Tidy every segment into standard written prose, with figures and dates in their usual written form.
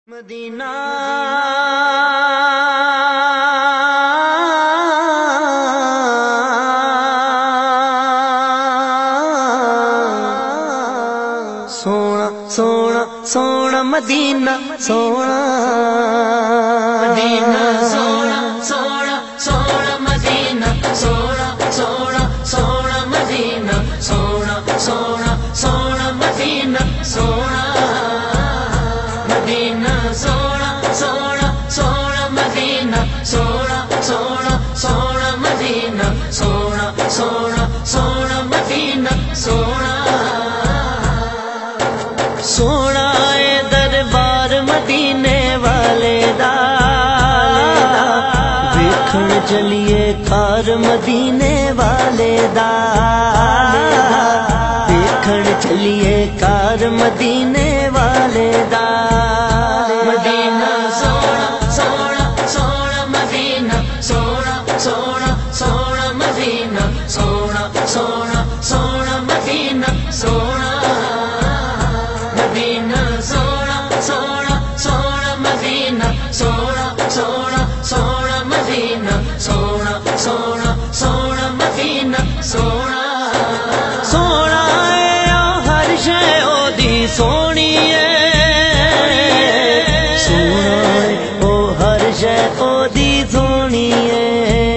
مدینہ سونا سونا سونا مدینہ سونا مدینہ سونا سونا سونا مدینہ سونا سونا سونا مدینہ سونا سونا سونا مدینہ سونا مدینہ سونا سونا سونا مدینہ سونا سونا سونا مدینہ سونا سونا سونا مدینہ سونا سونا اے دربار مدینے والے دا ویکھن چلیے کار مدینے والے دا ویکھن چلیے کار مدینے والے دا مدینہ سونا سونا سونا مدینہ سونا سونا سونا مدینہ سونا سونا سونا مدینہ سونا مدینہ سونا سونا سونا مدینہ سونا سونا سونا مدینہ سونا سونا سونا مدینہ سونا سونا اے ہر شے او دی سونی ہے سونا اے او ہر شے او دی سونی ہے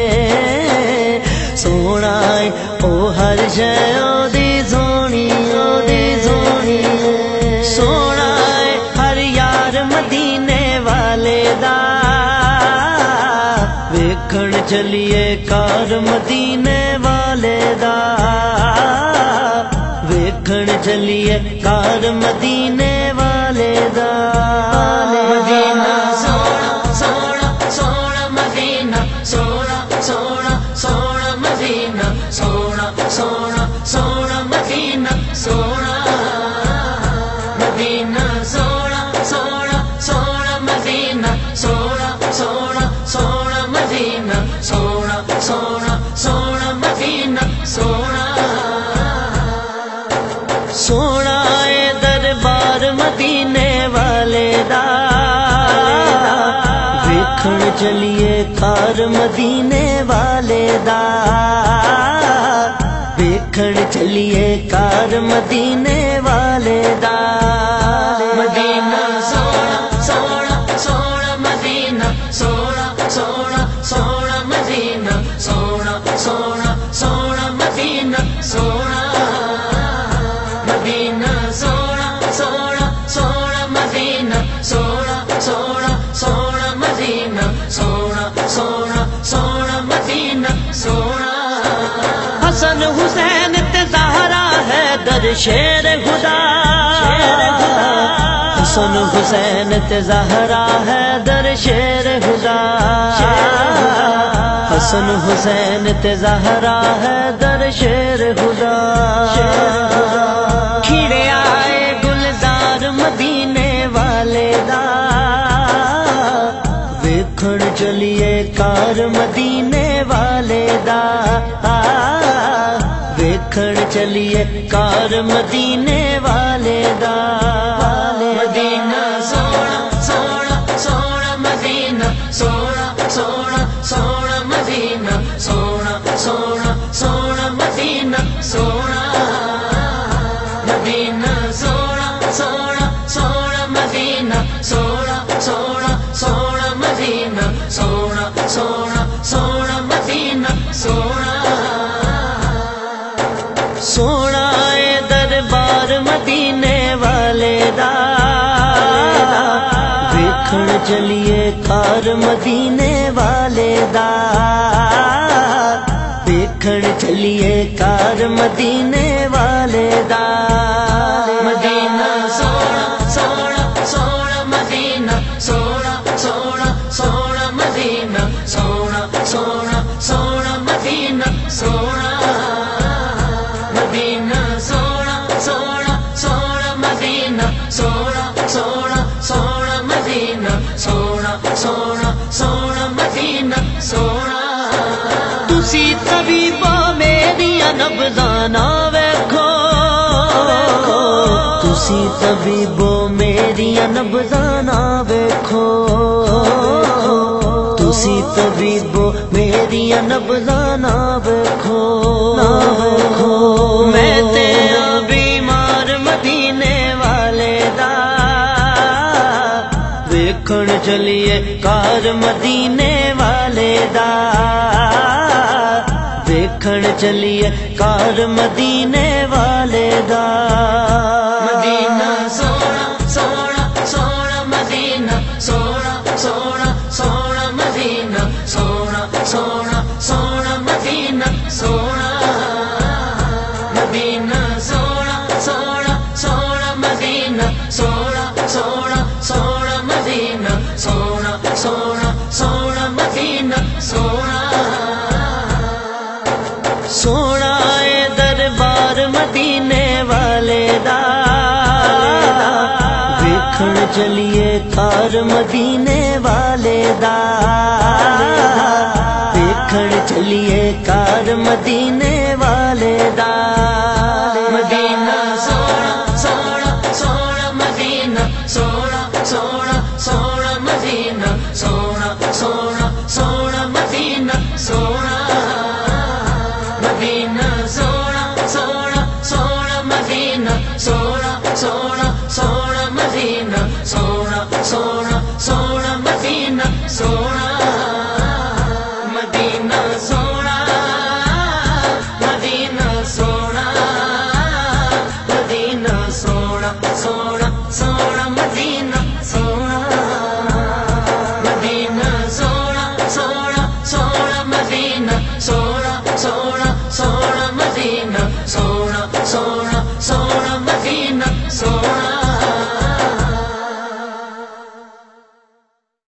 سونا اے او ہر شے او دی سونی ہے سونا اے ہر یار مدینے والے دا ویکھن چلیے کار مدینے والے دا ویکھن چلیے کار مدینے والے دا مدینہ سونا سونا سونا مدینہ سونا سونا سونا مدینہ سونا سونا سونا مدینہ سونا مدینہ سونا سونا سونا مدینہ سونا سونا سونا مدینہ سونا سونا سونا مدینہ سونا سونا اے دربار مدینے والے دا ویکھن چلیے کار مدینے والے دا ویکھن چلیے کار مدینے والے دا مدینہ سونا سونا سونا مدینہ سونا سونا سونا مدینہ سونا سونا سونا مدینہ سونا مدینہ سونا سونا سونا مدینہ سونا سونا سونا مدینہ سونا سونا سونا مدینہ سونا حسن حسین تے زہرا ہے در شیر خدا حسن حسین تے زہرا ہے در شیر خدا حسن حسین تے زہرا ہے در شیر خدا کھڑے آئے گلزار مدینے والے دا ویکھن چلیے کار مدینے والے دا ویکھن چلیے کار مدینے والے دا مدینہ سونا سونا سونا مدینہ سونا سونا سونا مدینہ سونا سونا سونا مدینہ سونا مدینہ سونا سونا سونا مدینہ سونا سونا سونا مدینہ سونا سونا سونا مدینہ سونا سونا اے دربار مدینے والے دا ویکھن چلیے کار مدینے والے دا ویکھن چلیے کار مدینے والے دا مدینہ سونا سونا سونا مدینہ سونا سونا سونا مدینہ سونا سونا سونا مدینہ سونا مدینہ سونا سونا سونا مدینہ سونا سونا سونا مدینہ سونا سونا سونا مدینہ سونا تسی طبیبا میری نبضانا ویکھو تسی طبیبو میری نبضانا ویکھو تسی طبیبو میری نبضاں نہ ویکھو میں تے بیمار مدینے والے دا ویکھن چلیے کار مدینے والے دا ویکھن چلیے کار مدینے والے دا مدینہ سونا سونا سونا مدینہ سونا سونا سونا مدینہ سونا سونا سونا مدینہ سونا مدینہ سونا سونا سونا مدینہ سونا سونا سونا مدینہ سونا سونا سونا مدینہ سونا سونا اے دربار مدینے والے دا ویکھن چلیے کار مدینے والے دا ویکھن چلیے کار مدینے والے دا مدینہ سونا سونا سونا مدینہ سونا سونا سونا مدینہ سونا سونا سونا مدینہ سونا مدینہ سونا سونا سونا مدینہ سونا سونا سونا مدینہ سونا سونا